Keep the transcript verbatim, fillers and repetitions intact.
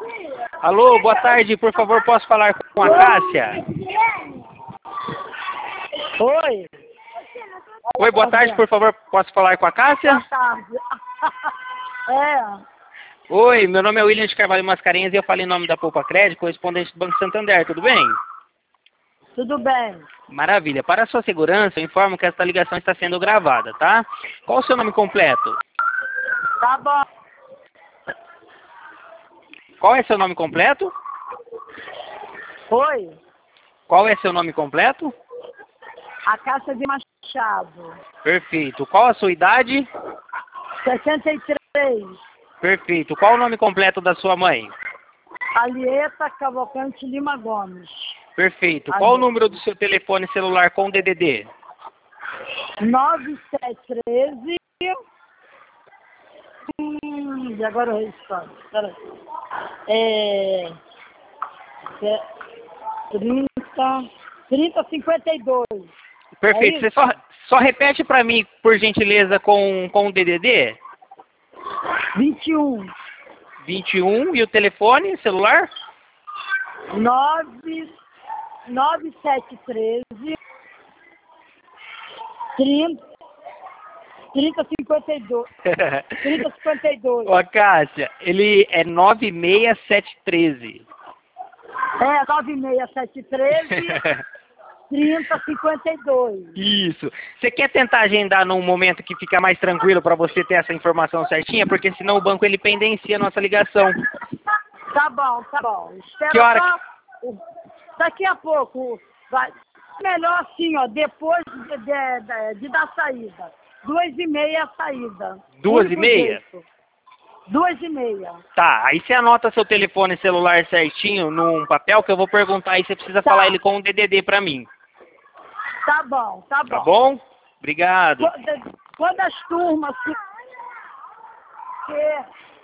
Alô, boa tarde, por favor, posso falar com a Cássia? Oi. Oi, boa tarde, por favor, posso falar com a Cássia? Boa tarde. É. Oi, meu nome é William de Carvalho Mascarenhas e eu falo em nome da Poupa Crédito, correspondente do Banco Santander, tudo bem? Tudo bem. Maravilha. Para a sua segurança, eu informo que esta ligação está sendo gravada, tá? Qual o seu nome completo? Tá bom. Qual é seu nome completo? Oi. Qual é seu nome completo? A Cássia de Machado. Perfeito. Qual a sua idade? sessenta e três. Perfeito. Qual o nome completo da sua mãe? Alieta Cavalcante Lima Gomes. Perfeito. Qual o número do seu telefone celular com D D D? nove sete um três. Hum, e agora eu respondo. Peraí. É. é trinta. trinta cinquenta e dois. Perfeito. É Você só, só repete para mim, por gentileza, com, com o D D D? vinte e um. vinte e um. E o telefone celular? nove nove sete um três. trinta. trinta cinquenta e dois. trinta cinquenta e dois. Ó, Cássia, ele é nove seis sete um três. É, nove seis sete um três. trinta cinquenta e dois. Isso. Você quer tentar agendar num momento que fica mais tranquilo para você ter essa informação certinha? Porque senão o banco ele pendencia a nossa ligação. Tá bom, tá bom. Espera Que hora só. Daqui a pouco vai. Melhor assim, ó, depois de, de, de, de dar saída. Duas e meia a saída. Duas e Único meia? jeito. Duas e meia. Tá, aí você anota seu telefone celular certinho num papel que eu vou perguntar aí, você precisa Tá. falar ele com o D D D pra mim. Tá bom, tá bom. Tá bom? Obrigado. Quando, quando as turmas se...